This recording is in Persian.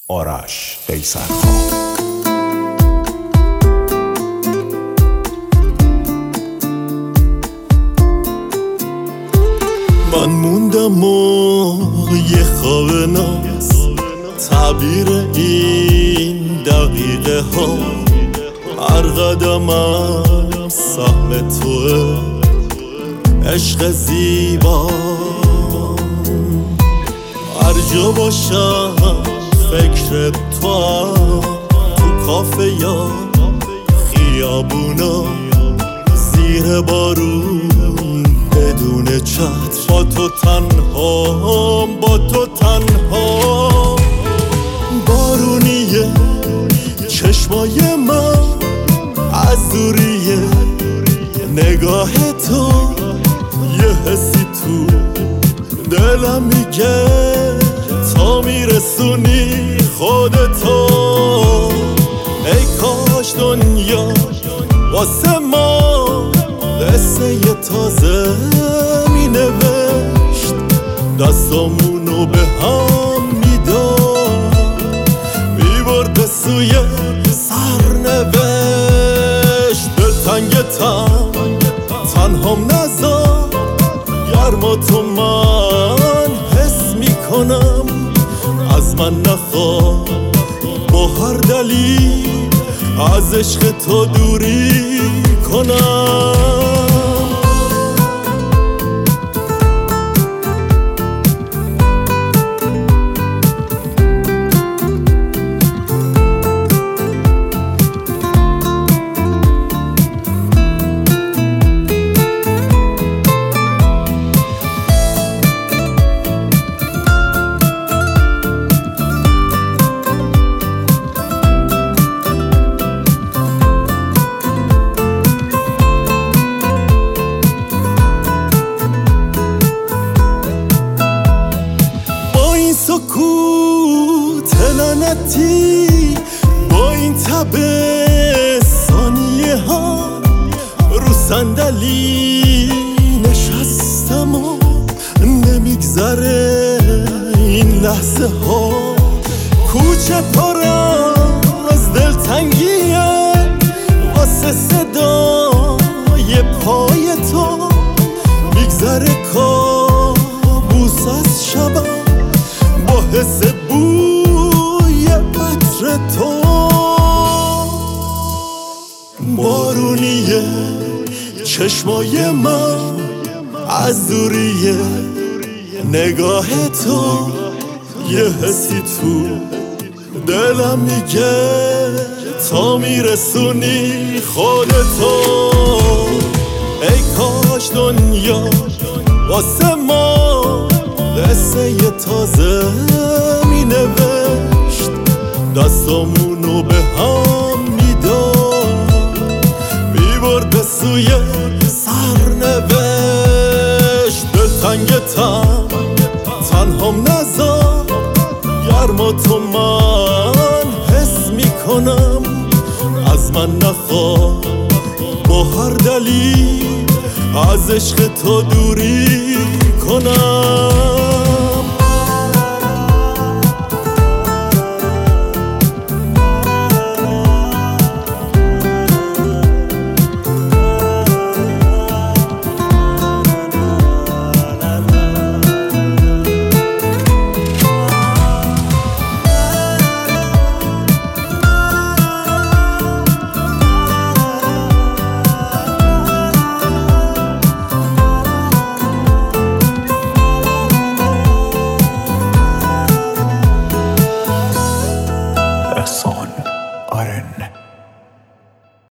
آرش قیصرخان. من موندم و یه خواب ناز تعبیر این دقیقه ها، هر قدمم سهم توه عشق زیبا. هر جا باشم فکر تو کافه یا خیابونا، زیر بارون بدون چتر، با تو تنهام، با تو تنها. بارونیه چشمای من، از دوریه نگاه تو، یه حسی تو دلم میگه تا میرسونی خودتو. ای کاش دنیا واسه ما قصه ی تازه مینوشت، دستامونو به هم میداد، میبرد سوی سرنوشت. دلتنگتم تنهام نذار، گرما تو من حس میکنم، از من نخواه با هر دلیل از عشق تو دوری کنم. سکوت لعنتی، با این تب ثانیه ها، رو صندلی نشستم و نمیگذره این لحظه ها. کوچه پر از دلتنگیه واسه صدای پای تو، میگذره کابوس از شبم با حس بوی عطر تو. بارونیه چشمای من، از دوریه نگاه تو، یه حسی تو دلم میگه تا میرسونی خودتو. ای کاش دنیا واسه ما قصه ی تازه مینوشت، دستامونو به هم میداد، میبرد به سوی سرنوشت. دلتنگتم تنهام نذار، گرما تو من حس میکنم، از من نخواه با هر دلیل از عشق تو دوری کنم.